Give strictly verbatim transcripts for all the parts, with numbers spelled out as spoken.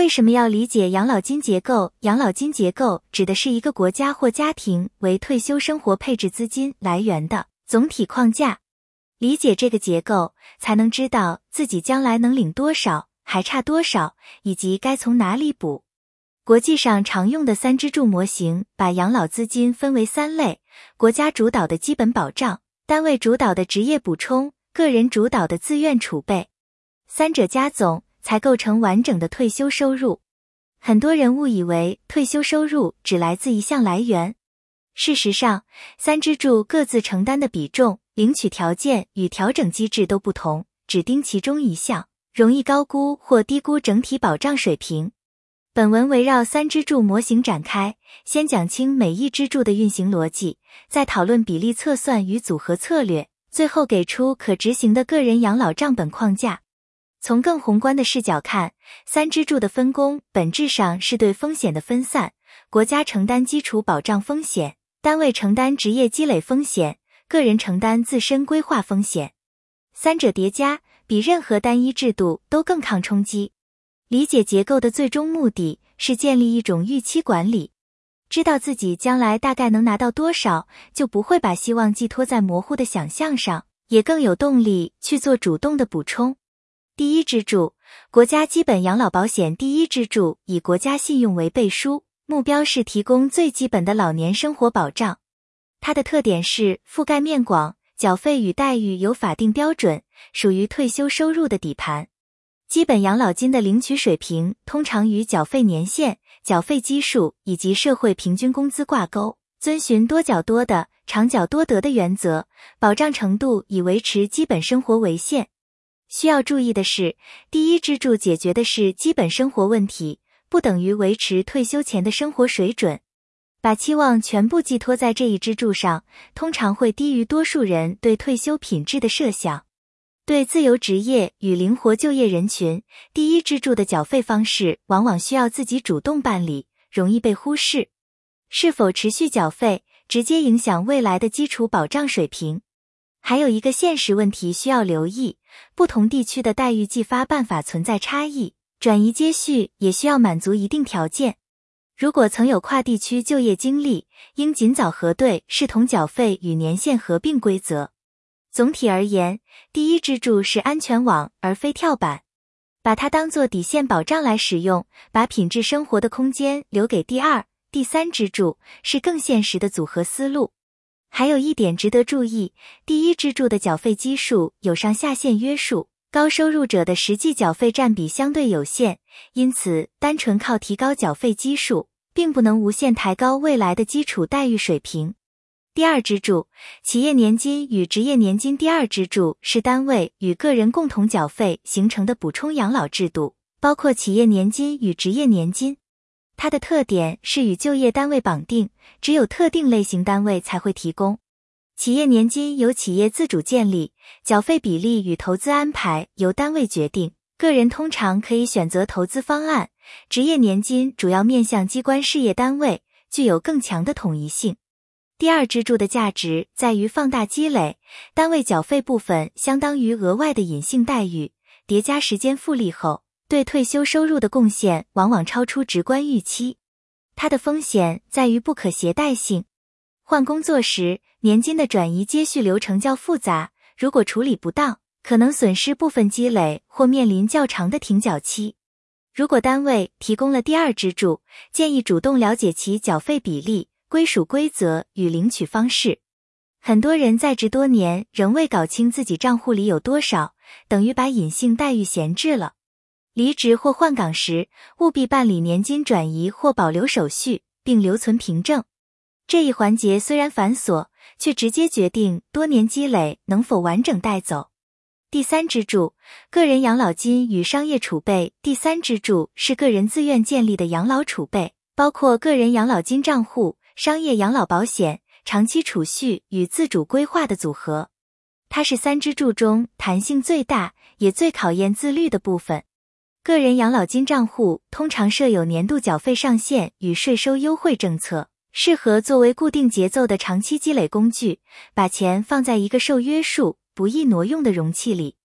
为什么要理解养老金结构？养老金结构指的是一个国家或家庭为退休生活配置资金来源的总体框架。理解这个结构，才能知道自己将来能领多少，还差多少，以及该从哪里补。国际上常用的三支柱模型把养老资金分为三类：国家主导的基本保障、单位主导的职业补充、个人主导的自愿储备。三者加总才构成完整的退休收入。很多人误以为退休收入只来自一项来源。事实上，三支柱各自承担的比重、领取条件与调整机制都不同，只盯其中一项，容易高估或低估整体保障水平。本文围绕三支柱模型展开，先讲清每一支柱的运行逻辑，再讨论比例测算与组合策略，最后给出可执行的个人养老账本框架。从更宏观的视角看，三支柱的分工本质上是对风险的分散，国家承担基础保障风险，单位承担职业积累风险，个人承担自身规划风险。三者叠加，比任何单一制度都更抗冲击。理解结构的最终目的是建立一种预期管理，知道自己将来大概能拿到多少，就不会把希望寄托在模糊的想象上，也更有动力去做主动的补充。第一支柱，国家基本养老保险。第一支柱以国家信用为背书，目标是提供最基本的老年生活保障。它的特点是覆盖面广，缴费与待遇有法定标准，属于退休收入的底盘。基本养老金的领取水平通常与缴费年限、缴费基数以及社会平均工资挂钩，遵循多缴多的、长缴多得的原则，保障程度以维持基本生活为限。需要注意的是，第一支柱解决的是基本生活问题，不等于维持退休前的生活水准。把期望全部寄托在这一支柱上，通常会低于多数人对退休品质的设想。对自由职业与灵活就业人群，第一支柱的缴费方式往往需要自己主动办理，容易被忽视。是否持续缴费，直接影响未来的基础保障水平。还有一个现实问题需要留意，不同地区的待遇计发办法存在差异，转移接续也需要满足一定条件。如果曾有跨地区就业经历，应尽早核对视同缴费与年限合并规则。总体而言，第一支柱是安全网而非跳板，把它当作底线保障来使用，把品质生活的空间留给第二、第三支柱，是更现实的组合思路。还有一点值得注意，第一支柱的缴费基数有上下限约束，高收入者的实际缴费占比相对有限，因此单纯靠提高缴费基数，并不能无限抬高未来的基础待遇水平。第二支柱，企业年金与职业年金。第二支柱是单位与个人共同缴费形成的补充养老制度，包括企业年金与职业年金。它的特点是与就业单位绑定，只有特定类型单位才会提供。企业年金由企业自主建立，缴费比例与投资安排由单位决定，个人通常可以选择投资方案。职业年金主要面向机关事业单位，具有更强的统一性。第二支柱的价值在于放大积累，单位缴费部分相当于额外的隐性待遇，叠加时间复利后，对退休收入的贡献往往超出直观预期。它的风险在于不可携带性。换工作时，年金的转移接续流程较复杂，如果处理不当，可能损失部分积累或面临较长的停缴期。如果单位提供了第二支柱，建议主动了解其缴费比例、归属规则与领取方式。很多人在职多年仍未搞清自己账户里有多少，等于把隐性待遇闲置了。离职或换岗时，务必办理年金转移或保留手续，并留存凭证。这一环节虽然繁琐，却直接决定多年积累能否完整带走。第三支柱，个人养老金与商业储备。第三支柱是个人自愿建立的养老储备，包括个人养老金账户、商业养老保险、长期储蓄与自主规划的组合。它是三支柱中弹性最大，也最考验自律的部分。个人养老金账户通常设有年度缴费上限与税收优惠政策，适合作为固定节奏的长期积累工具，把钱放在一个受约束、不易挪用的容器里。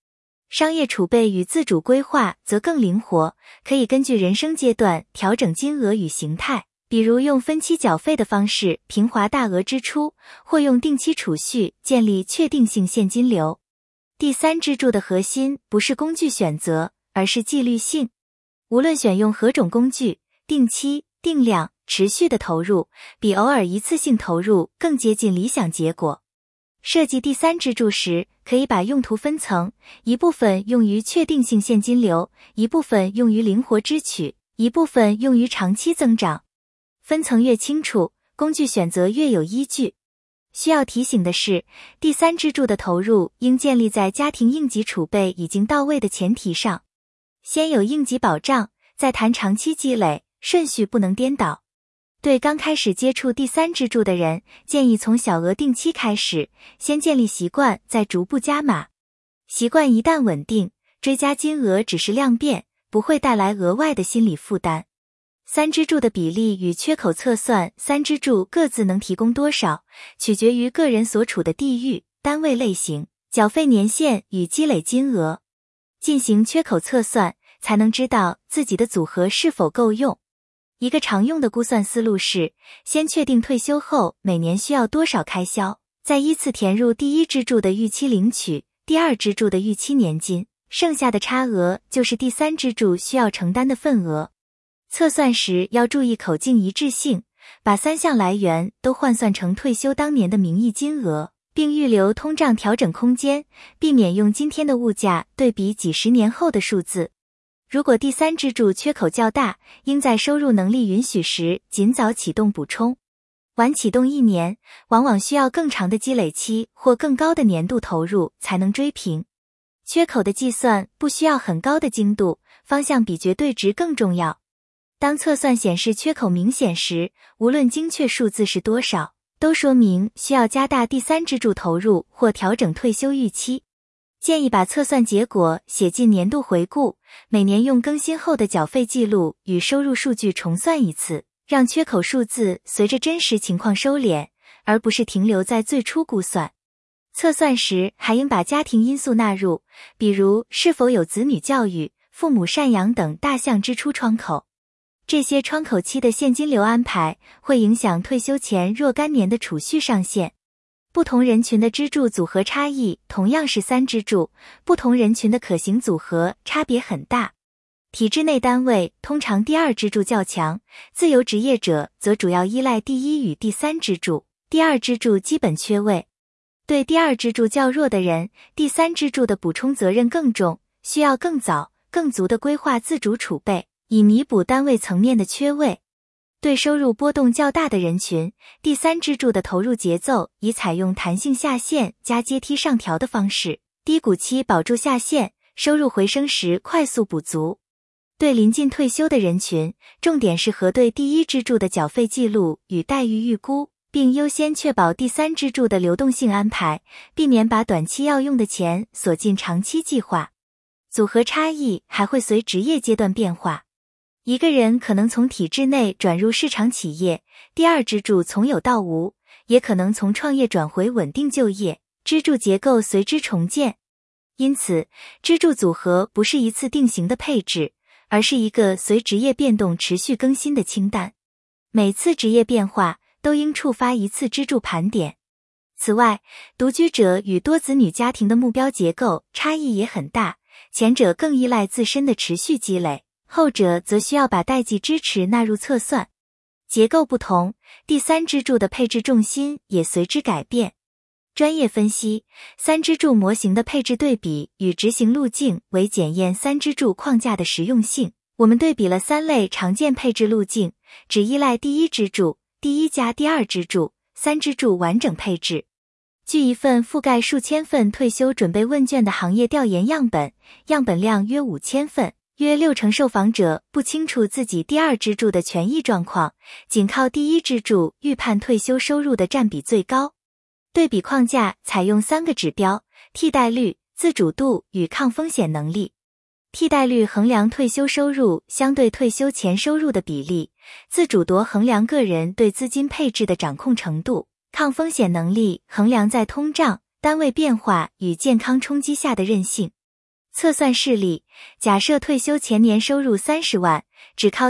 商业储备与自主规划则更灵活，可以根据人生阶段调整金额与形态，比如用分期缴费的方式平滑大额支出，或用定期储蓄建立确定性现金流。第三支柱的核心不是工具选择，而是纪律性。无论选用何种工具，定期、定量、持续的投入，比偶尔一次性投入更接近理想结果。设计第三支柱时，可以把用途分层，一部分用于确定性现金流，一部分用于灵活支取，一部分用于长期增长。分层越清楚，工具选择越有依据。需要提醒的是，第三支柱的投入应建立在家庭应急储备已经到位的前提上。先有应急保障，再谈长期积累，顺序不能颠倒。对刚开始接触第三支柱的人，建议从小额定期开始，先建立习惯，再逐步加码。习惯一旦稳定，追加金额只是量变，不会带来额外的心理负担。三支柱的比例与缺口测算，三支柱各自能提供多少，取决于个人所处的地域、单位类型、缴费年限与积累金额。进行缺口测算，才能知道自己的组合是否够用。一个常用的估算思路是，先确定退休后每年需要多少开销，再依次填入第一支柱的预期领取，第二支柱的预期年金，剩下的差额就是第三支柱需要承担的份额。测算时要注意口径一致性，把三项来源都换算成退休当年的名义金额，并预留通胀调整空间，避免用今天的物价对比几十年后的数字。如果第三支柱缺口较大，应在收入能力允许时尽早启动补充。晚启动一年，往往需要更长的积累期或更高的年度投入才能追平。缺口的计算不需要很高的精度，方向比绝对值更重要。当测算显示缺口明显时，无论精确数字是多少，都说明需要加大第三支柱投入或调整退休预期。建议把测算结果写进年度回顾，每年用更新后的缴费记录与收入数据重算一次，让缺口数字随着真实情况收敛，而不是停留在最初估算。测算时还应把家庭因素纳入，比如是否有子女教育、父母赡养等大项支出窗口。这些窗口期的现金流安排会影响退休前若干年的储蓄上限。不同人群的支柱组合差异同样是三支柱，不同人群的可行组合差别很大。体制内单位通常第二支柱较强，自由职业者则主要依赖第一与第三支柱，第二支柱基本缺位。对第二支柱较弱的人，第三支柱的补充责任更重，需要更早、更足的规划自主储备，以弥补单位层面的缺位。对收入波动较大的人群，第三支柱的投入节奏以采用弹性下限加阶梯上调的方式，低谷期保住下限，收入回升时快速补足。对临近退休的人群，重点是核对第一支柱的缴费记录与待遇预估，并优先确保第三支柱的流动性安排，避免把短期要用的钱锁进长期计划。组合差异还会随职业阶段变化。一个人可能从体制内转入市场企业，第二支柱从有到无，也可能从创业转回稳定就业，支柱结构随之重建。因此，支柱组合不是一次定型的配置，而是一个随职业变动持续更新的清单。每次职业变化都应触发一次支柱盘点。此外，独居者与多子女家庭的目标结构差异也很大，前者更依赖自身的持续积累，后者则需要把代际支持纳入测算。结构不同，第三支柱的配置重心也随之改变。专业分析，三支柱模型的配置对比与执行路径为检验三支柱框架的实用性。我们对比了三类常见配置路径，只依赖第一支柱、第一加第二支柱、三支柱完整配置。据一份覆盖数千份退休准备问卷的行业调研样本，样本量约五千份，约六成受访者不清楚自己第二支柱的权益状况，仅靠第一支柱预判退休收入的占比最高。对比框架采用三个指标：替代率、自主度与抗风险能力。替代率衡量退休收入相对退休前收入的比例，自主度衡量个人对资金配置的掌控程度，抗风险能力衡量在通胀、单位变化与健康冲击下的韧性。 测算事例：假设退休前年收入三十万，只靠